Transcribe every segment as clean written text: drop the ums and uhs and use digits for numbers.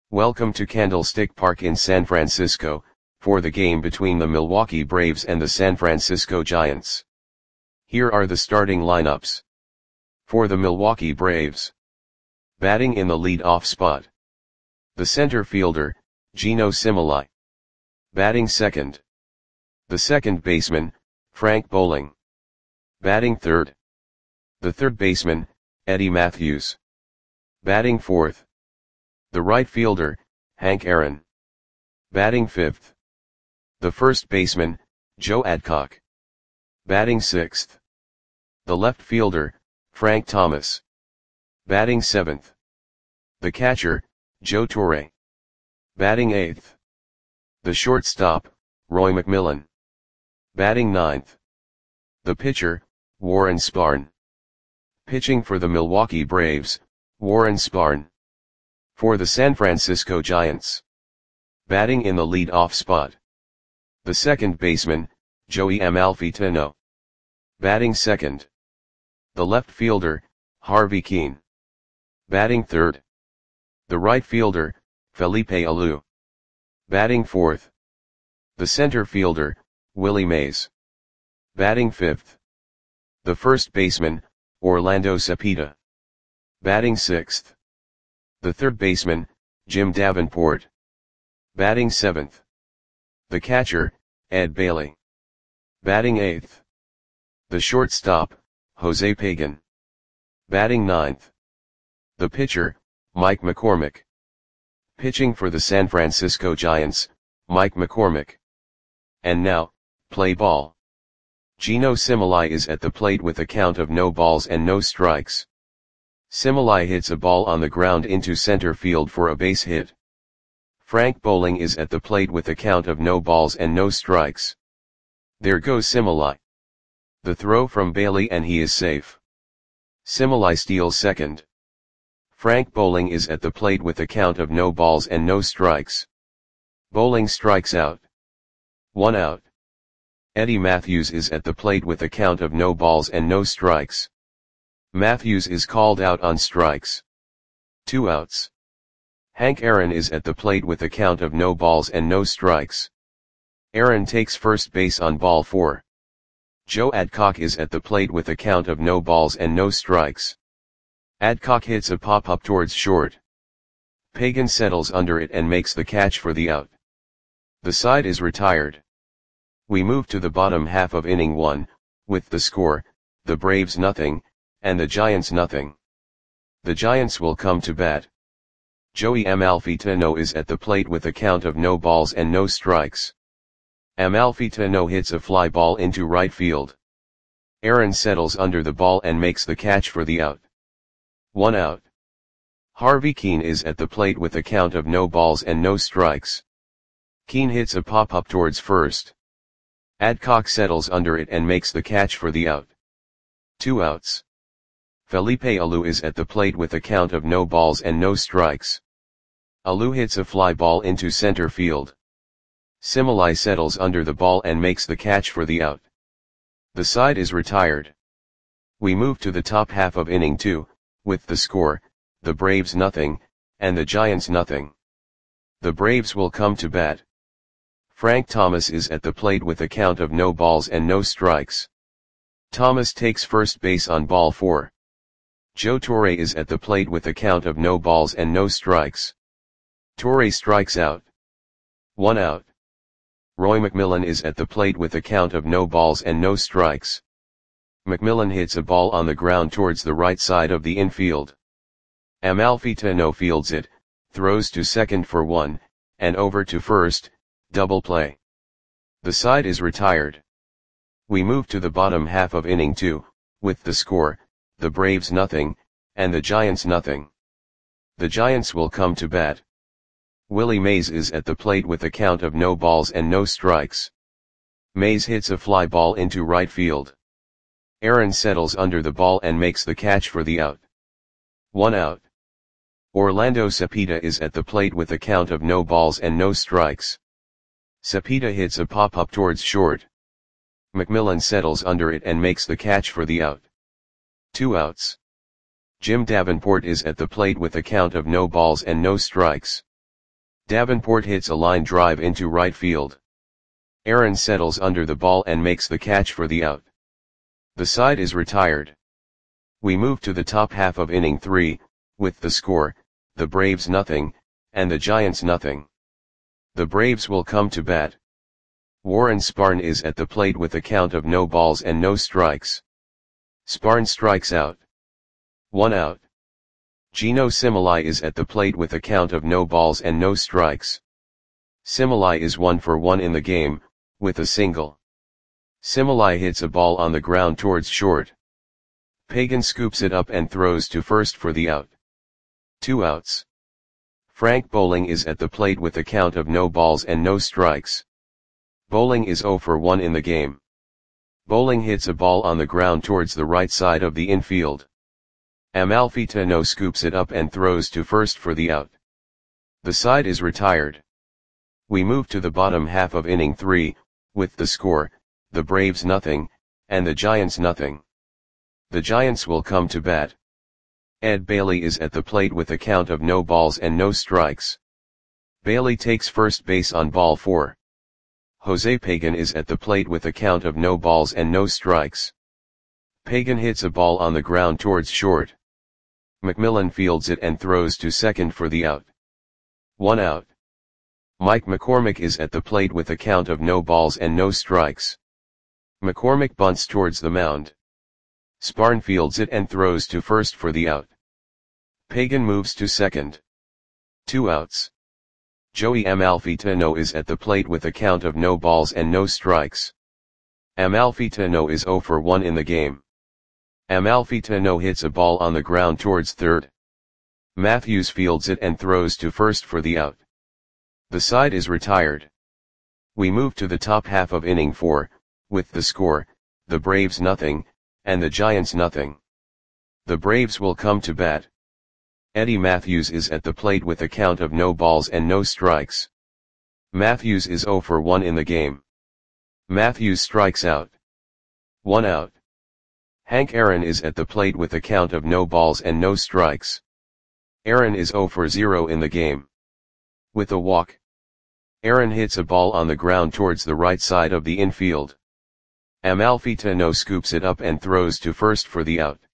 Welcome to Candlestick Park in San Francisco, for the game between the Milwaukee Braves and the San Francisco Giants. Here are the starting lineups. For the Milwaukee Braves. Batting in the lead-off spot. The center fielder, Geno Cimoli. Batting second. The second baseman, Frank Bowling. Batting third. The third baseman, Eddie Mathews. Batting fourth. The right fielder, Hank Aaron. Batting fifth. The first baseman, Joe Adcock. Batting sixth. The left fielder, Frank Thomas. Batting seventh. The catcher, Joe Torre. Batting eighth. The shortstop, Roy McMillan. Batting ninth. The pitcher, Warren Spahn. Pitching for the Milwaukee Braves, Warren Spahn. For the San Francisco Giants. Batting in the lead-off spot. The second baseman, Joey Amalfitano. Batting second. The left fielder, Harvey Kuenn. Batting third. The right fielder, Felipe Alou. Batting fourth. The center fielder, Willie Mays. Batting fifth. The first baseman, Orlando Cepeda. Batting sixth. The third baseman, Jim Davenport. Batting seventh. The catcher, Ed Bailey. Batting eighth. The shortstop, Jose Pagan. Batting ninth. The pitcher, Mike McCormick. Pitching for the San Francisco Giants, Mike McCormick. And now, play ball. Geno Cimoli is at the plate with a count of no balls and no strikes. Cimoli hits a ball on the ground into center field for a base hit. Frank Bowling is at the plate with a count of no balls and no strikes. There goes Cimoli. The throw from Bailey and he is safe. Cimoli steals second. Frank Bowling is at the plate with a count of no balls and no strikes. Bowling strikes out. 1 out. Eddie Mathews is at the plate with a count of no balls and no strikes. Mathews is called out on strikes. 2 outs. Hank Aaron is at the plate with a count of no balls and no strikes. Aaron takes first base on ball 4. Joe Adcock is at the plate with a count of no balls and no strikes. Adcock hits a pop-up towards short. Pagan settles under it and makes the catch for the out. The side is retired. We move to the bottom half of inning 1, with the score, the Braves nothing, and the Giants nothing. The Giants will come to bat. Joey Amalfitano is at the plate with a count of no balls and no strikes. Amalfitano hits a fly ball into right field. Aaron settles under the ball and makes the catch for the out. 1 out. Harvey Kuenn is at the plate with a count of no balls and no strikes. Kuenn hits a pop-up towards first. Adcock settles under it and makes the catch for the out. 2 outs. Felipe Alou is at the plate with a count of no balls and no strikes. Alou hits a fly ball into center field. Cimoli settles under the ball and makes the catch for the out. The side is retired. We move to the top half of inning 2, with the score, the Braves nothing, and the Giants nothing. The Braves will come to bat. Frank Thomas is at the plate with a count of no balls and no strikes. Thomas takes first base on ball 4. Joe Torre is at the plate with a count of no balls and no strikes. Torre strikes out. 1 out. Roy McMillan is at the plate with a count of no balls and no strikes. McMillan hits a ball on the ground towards the right side of the infield. Amalfitano fields it, throws to second for 1, and over to first, double play. The side is retired. We move to the bottom half of inning 2, with the score, the Braves nothing, and the Giants nothing. The Giants will come to bat. Willie Mays is at the plate with a count of no balls and no strikes. Mays hits a fly ball into right field. Aaron settles under the ball and makes the catch for the out. 1 out. Orlando Cepeda is at the plate with a count of no balls and no strikes. Cepeda hits a pop-up towards short. McMillan settles under it and makes the catch for the out. 2 outs. Jim Davenport is at the plate with a count of no balls and no strikes. Davenport hits a line drive into right field. Aaron settles under the ball and makes the catch for the out. The side is retired. We move to the top half of inning 3, with the score, the Braves nothing, and the Giants nothing. The Braves will come to bat. Warren Sparn is at the plate with a count of no balls and no strikes. Sparn strikes out. 1 out. Gino Cimoli is at the plate with a count of no balls and no strikes. Cimoli is 1 for 1 in the game, with a single. Cimoli hits a ball on the ground towards short. Pagan scoops it up and throws to first for the out. 2 outs. Frank Bowling is at the plate with a count of no balls and no strikes. Bowling is 0 for 1 in the game. Bowling hits a ball on the ground towards the right side of the infield. Amalfitano scoops it up and throws to first for the out. The side is retired. We move to the bottom half of inning 3, with the score, the Braves nothing, and the Giants nothing. The Giants will come to bat. Ed Bailey is at the plate with a count of no balls and no strikes. Bailey takes first base on ball 4. Jose Pagan is at the plate with a count of no balls and no strikes. Pagan hits a ball on the ground towards short. McMillan fields it and throws to second for the out. 1 out. Mike McCormick is at the plate with a count of no balls and no strikes. McCormick bunts towards the mound. Sparn fields it and throws to first for the out. Pagan moves to second. 2 outs. Joey Amalfitano is at the plate with a count of no balls and no strikes. Amalfitano is 0 for 1 in the game. Amalfitano hits a ball on the ground towards third. Matthews fields it and throws to first for the out. The side is retired. We move to the top half of inning 4, with the score, the Braves nothing, and the Giants nothing. The Braves will come to bat. Eddie Matthews is at the plate with a count of no balls and no strikes. Matthews is 0 for 1 in the game. Matthews strikes out. 1 out. Hank Aaron is at the plate with a count of no balls and no strikes. Aaron is 0 for 0 in the game. With a walk. Aaron hits a ball on the ground towards the right side of the infield. Amalfitano scoops it up and throws to first for the out.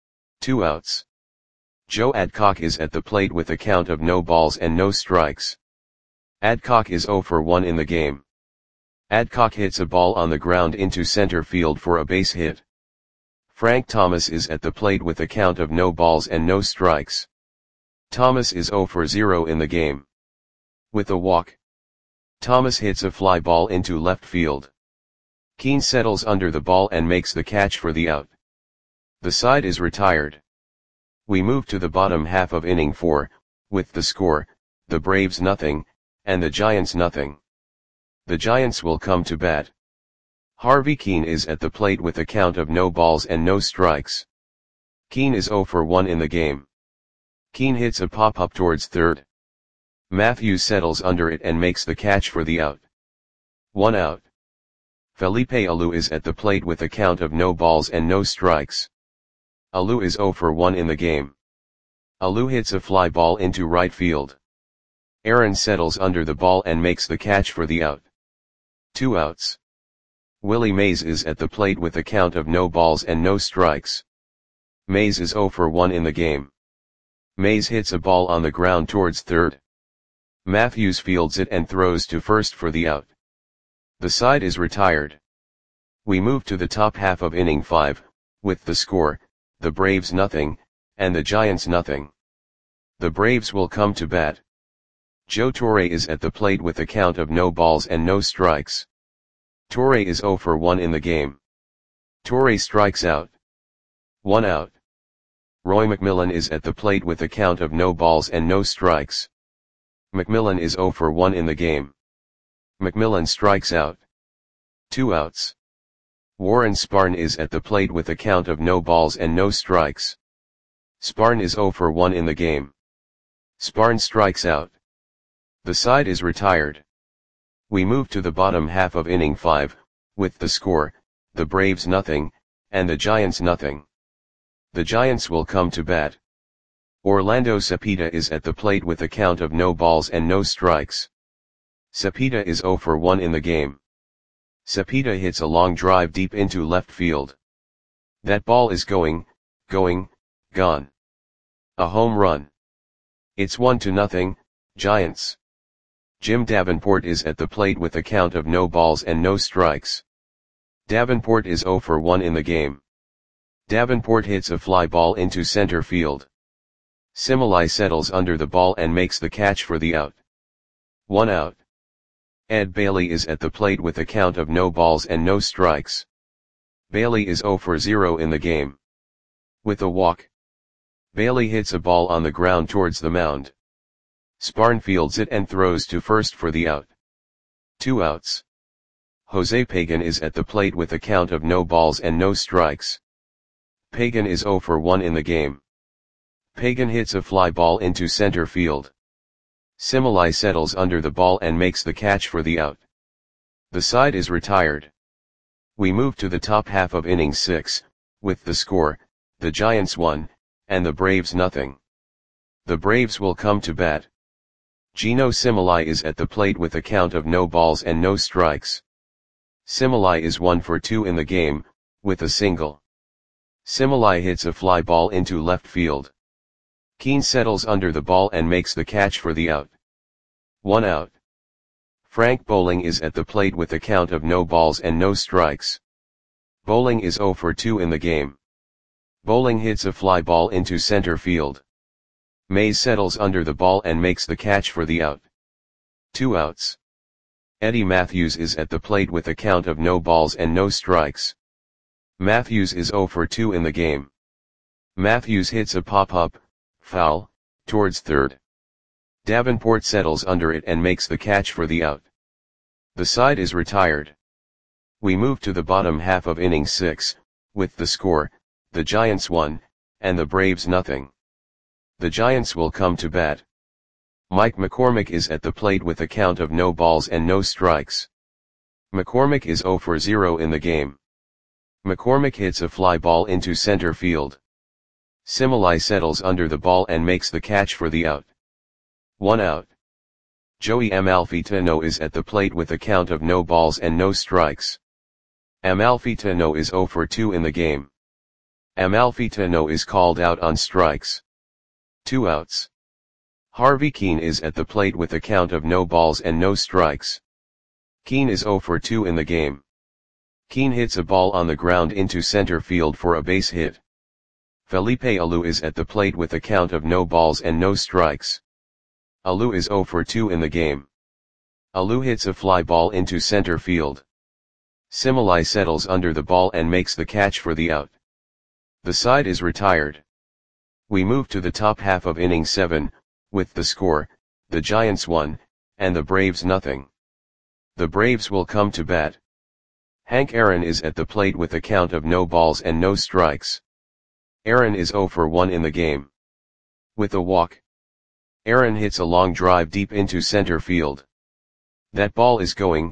2 outs. Joe Adcock is at the plate with a count of no balls and no strikes. Adcock is 0 for 1 in the game. Adcock hits a ball on the ground into center field for a base hit. Frank Thomas is at the plate with a count of no balls and no strikes. Thomas is 0 for 0 in the game. With a walk. Thomas hits a fly ball into left field. Keane settles under the ball and makes the catch for the out. The side is retired. We move to the bottom half of inning 4, with the score, the Braves nothing, and the Giants nothing. The Giants will come to bat. Harvey Keane is at the plate with a count of no balls and no strikes. Keane is 0 for 1 in the game. Keane hits a pop-up towards third. Matthews settles under it and makes the catch for the out. 1 out. Felipe Alou is at the plate with a count of no balls and no strikes. Alou is 0 for 1 in the game. Alou hits a fly ball into right field. Aaron settles under the ball and makes the catch for the out. 2 outs. Willie Mays is at the plate with a count of no balls and no strikes. Mays is 0 for 1 in the game. Mays hits a ball on the ground towards third. Matthews fields it and throws to first for the out. The side is retired. We move to the top half of inning 5, with the score, the Braves nothing, and the Giants nothing. The Braves will come to bat. Joe Torre is at the plate with a count of no balls and no strikes. Torre is 0 for 1 in the game. Torre strikes out. 1 out. Roy McMillan is at the plate with a count of no balls and no strikes. McMillan is 0 for 1 in the game. McMillan strikes out. 2 outs. Warren Sparn is at the plate with a count of no balls and no strikes. Sparn is 0 for 1 in the game. Sparn strikes out. The side is retired. We move to the bottom half of inning 5, with the score, the Braves nothing, and the Giants nothing. The Giants will come to bat. Orlando Cepeda is at the plate with a count of no balls and no strikes. Cepeda is 0 for 1 in the game. Cepeda hits a long drive deep into left field. That ball is going, gone. A home run. It's 1-0, Giants. Jim Davenport is at the plate with a count of no balls and no strikes. Davenport is 0 for 1 in the game. Davenport hits a fly ball into center field. Similai settles under the ball and makes the catch for the out. 1 out. Ed Bailey is at the plate with a count of no balls and no strikes. Bailey is 0 for 0 in the game. With a walk, Bailey hits a ball on the ground towards the mound. Sparn fields it and throws to first for the out. 2 outs. Jose Pagan is at the plate with a count of no balls and no strikes. Pagan is 0 for 1 in the game. Pagan hits a fly ball into center field. Similai settles under the ball and makes the catch for the out. The side is retired. We move to the top half of inning 6, with the score, the Giants 1, and the Braves nothing. The Braves will come to bat. Gino Similai is at the plate with a count of no balls and no strikes. Similai is 1 for 2 in the game, with a single. Similai hits a fly ball into left field. Keane settles under the ball and makes the catch for the out. 1 out. Frank Bowling is at the plate with a count of no balls and no strikes. Bowling is 0 for 2 in the game. Bowling hits a fly ball into center field. Mays settles under the ball and makes the catch for the out. 2 outs. Eddie Matthews is at the plate with a count of no balls and no strikes. Matthews is 0 for 2 in the game. Matthews hits a pop-up, foul, towards third. Davenport settles under it and makes the catch for the out. The side is retired. We move to the bottom half of inning 6, with the score, the Giants 1, and the Braves nothing. The Giants will come to bat. Mike McCormick is at the plate with a count of no balls and no strikes. McCormick is 0 for 0 in the game. McCormick hits a fly ball into center field. Similai settles under the ball and makes the catch for the out. 1 out. Joey Amalfitano is at the plate with a count of no balls and no strikes. Amalfitano is 0 for 2 in the game. Amalfitano is called out on strikes. 2 outs. Harvey Keane is at the plate with a count of no balls and no strikes. Keane is 0 for 2 in the game. Keane hits a ball on the ground into center field for a base hit. Felipe Alou is at the plate with a count of no balls and no strikes. Alou is 0 for 2 in the game. Alou hits a fly ball into center field. Similai settles under the ball and makes the catch for the out. The side is retired. We move to the top half of inning 7, with the score, the Giants 1, and the Braves nothing. The Braves will come to bat. Hank Aaron is at the plate with a count of no balls and no strikes. Aaron is 0 for 1 in the game. With a walk, Aaron hits a long drive deep into center field. That ball is going,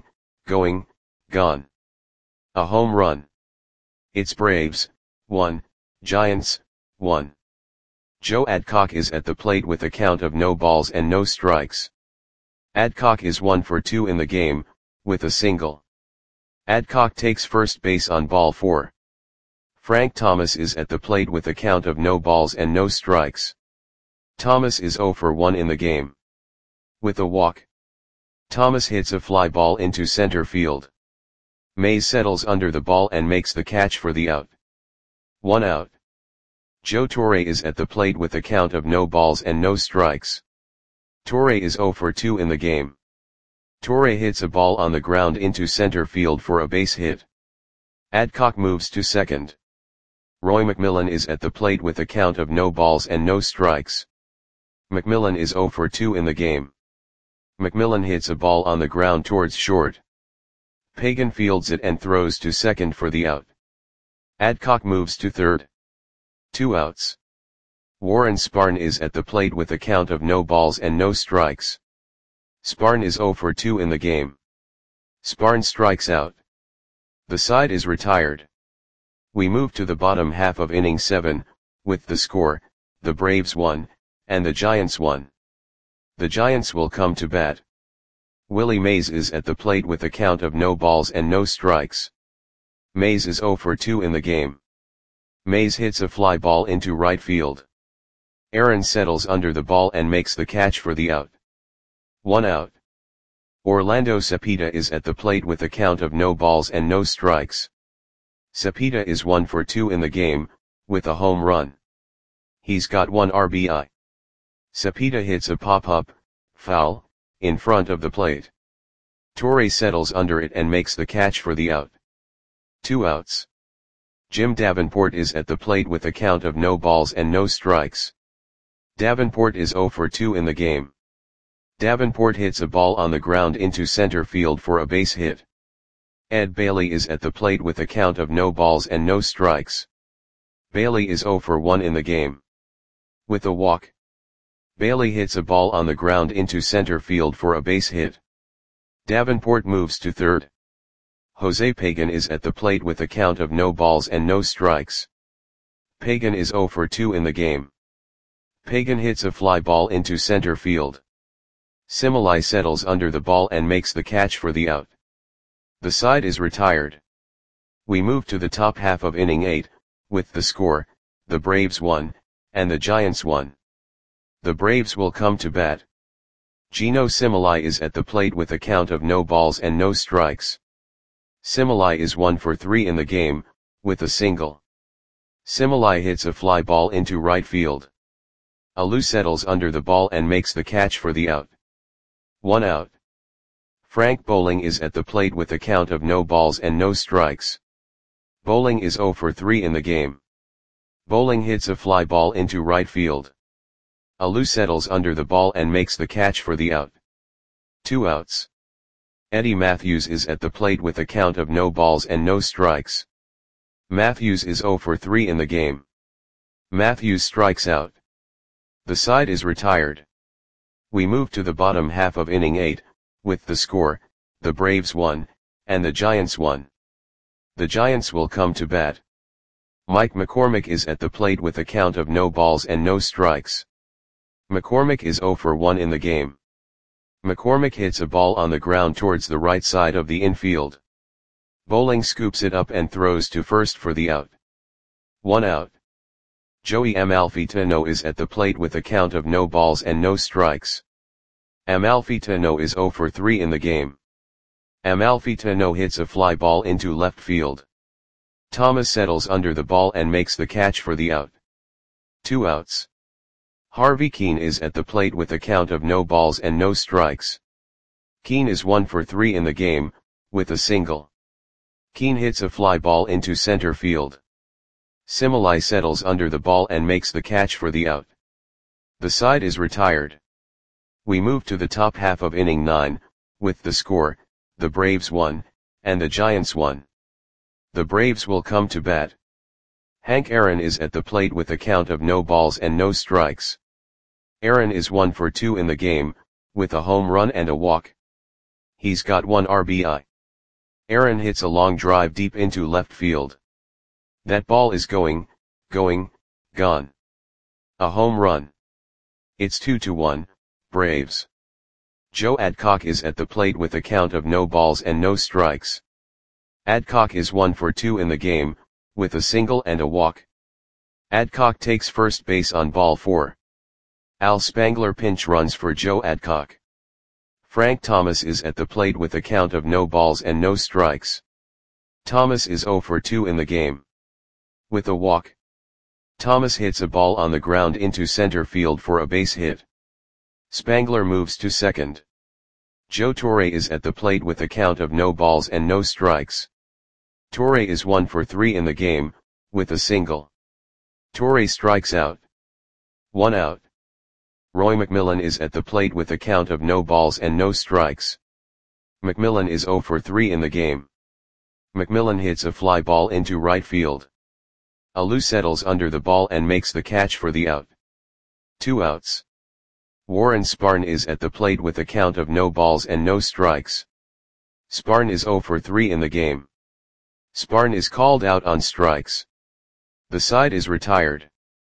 gone. A home run. It's Braves 1, Giants 1. Joe Adcock is at the plate with a count of no balls and no strikes. Adcock is 1 for 2 in the game, with a single. Adcock takes first base on ball 4. Frank Thomas is at the plate with a count of no balls and no strikes. Thomas is 0 for 1 in the game. With a walk, Thomas hits a fly ball into center field. Mays settles under the ball and makes the catch for the out. 1 out. Joe Torre is at the plate with a count of no balls and no strikes. Torre is 0 for 2 in the game. Torre hits a ball on the ground into center field for a base hit. Adcock moves to second. Roy McMillan is at the plate with a count of no balls and no strikes. McMillan is 0 for 2 in the game. McMillan hits a ball on the ground towards short. Pagan fields it and throws to second for the out. Adcock moves to third. 2 outs. Warren Sparn is at the plate with a count of no balls and no strikes. Sparn is 0 for 2 in the game. Sparn strikes out. The side is retired. We move to the bottom half of inning 7, with the score, the Braves 1, and the Giants 1. The Giants will come to bat. Willie Mays is at the plate with a count of no balls and no strikes. Mays is 0 for 2 in the game. Mays hits a fly ball into right field. Aaron settles under the ball and makes the catch for the out. 1 out. Orlando Cepeda is at the plate with a count of no balls and no strikes. Cepeda is 1 for 2 in the game, with a home run. He's got 1 RBI. Cepeda hits a pop-up, foul, in front of the plate. Torre settles under it and makes the catch for the out. 2 outs. Jim Davenport is at the plate with a count of no balls and no strikes. Davenport is 0 for 2 in the game. Davenport hits a ball on the ground into center field for a base hit. Ed Bailey is at the plate with a count of no balls and no strikes. Bailey is 0 for 1 in the game. With a walk. Bailey hits a ball on the ground into center field for a base hit. Davenport moves to third. Jose Pagan is at the plate with a count of no balls and no strikes. Pagan is 0 for 2 in the game. Pagan hits a fly ball into center field. Similai settles under the ball and makes the catch for the out. The side is retired. We move to the top half of inning 8, with the score, the Braves 1, and the Giants 1. The Braves will come to bat. Gino Similai is at the plate with a count of no balls and no strikes. Similai is 1 for 3 in the game, with a single. Similai hits a fly ball into right field. Alou settles under the ball and makes the catch for the out. 1 out. Frank Bowling is at the plate with a count of no balls and no strikes. Bowling is 0 for 3 in the game. Bowling hits a fly ball into right field. Alou settles under the ball and makes the catch for the out. 2 outs. Eddie Matthews is at the plate with a count of no balls and no strikes. Matthews is 0 for 3 in the game. Matthews strikes out. The side is retired. We move to the bottom half of inning 8, with the score, the Braves 1, and the Giants 1. The Giants will come to bat. Mike McCormick is at the plate with a count of no balls and no strikes. McCormick is 0 for 1 in the game. McCormick hits a ball on the ground towards the right side of the infield. Bowling scoops it up and throws to first for the out. 1 out. Joey Amalfitano is at the plate with a count of no balls and no strikes. Amalfitano is 0 for 3 in the game. Amalfitano hits a fly ball into left field. Thomas settles under the ball and makes the catch for the out. 2 outs. Harvey Keene is at the plate with a count of no balls and no strikes. Keene is 1 for 3 in the game, with a single. Keene hits a fly ball into center field. Similai settles under the ball and makes the catch for the out. The side is retired. We move to the top half of inning 9, with the score, the Braves 1, and the Giants 1. The Braves will come to bat. Hank Aaron is at the plate with a count of no balls and no strikes. Aaron is 1 for 2 in the game, with a home run and a walk. He's got 1 RBI. Aaron hits a long drive deep into left field. That ball is gone. A home run. It's 2-1, Braves. Joe Adcock is at the plate with a count of no balls and no strikes. Adcock is 1 for 2 in the game, with a single and a walk. Adcock takes first base on ball 4. Al Spangler pinch runs for Joe Adcock. Frank Thomas is at the plate with a count of no balls and no strikes. Thomas is 0 for 2 in the game. With a walk. Thomas hits a ball on the ground into center field for a base hit. Spangler moves to second. Joe Torre is at the plate with a count of no balls and no strikes. Torre is 1 for 3 in the game, with a single. Torre strikes out. 1 out. Roy McMillan is at the plate with a count of no balls and no strikes. McMillan is 0 for 3 in the game. McMillan hits a fly ball into right field. Alou settles under the ball and makes the catch for the out. 2 outs. Warren Spahn is at the plate with a count of no balls and no strikes. Spahn is 0 for 3 in the game. Spahn is called out on strikes. The side is retired.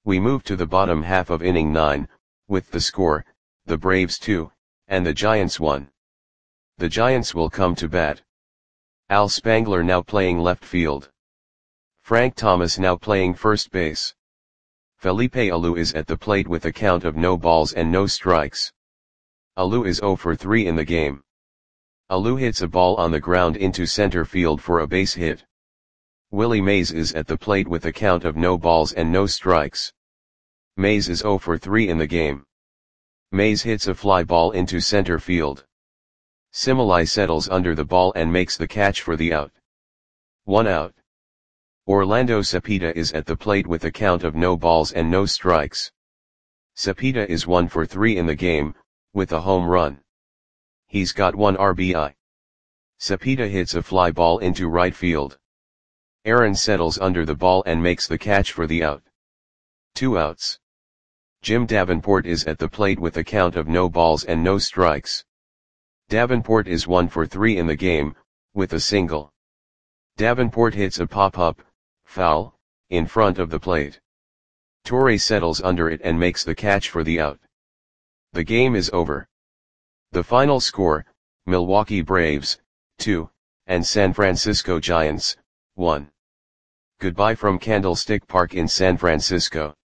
We move to the bottom half of inning 9, with the score, the Braves 2, and the Giants 1. The Giants will come to bat. Al Spangler now playing left field. Frank Thomas now playing first base. Felipe Alou is at the plate with a count of no balls and no strikes. Alou is 0 for 3 in the game. Alou hits a ball on the ground into center field for a base hit. Willie Mays is at the plate with a count of no balls and no strikes. Mays is 0 for 3 in the game. Mays hits a fly ball into center field. Similai settles under the ball and makes the catch for the out. 1 out. Orlando Cepeda is at the plate with a count of no balls and no strikes. Cepeda is 1 for 3 in the game, with a home run. He's got 1 RBI. Cepeda hits a fly ball into right field. Aaron settles under the ball and makes the catch for the out. 2 outs. Jim Davenport is at the plate with a count of no balls and no strikes. Davenport is 1 for 3 in the game, with a single. Davenport hits a pop-up, foul, in front of the plate. Torre settles under it and makes the catch for the out. The game is over. The final score, Milwaukee Braves, 2, and San Francisco Giants, 1. Goodbye from Candlestick Park in San Francisco.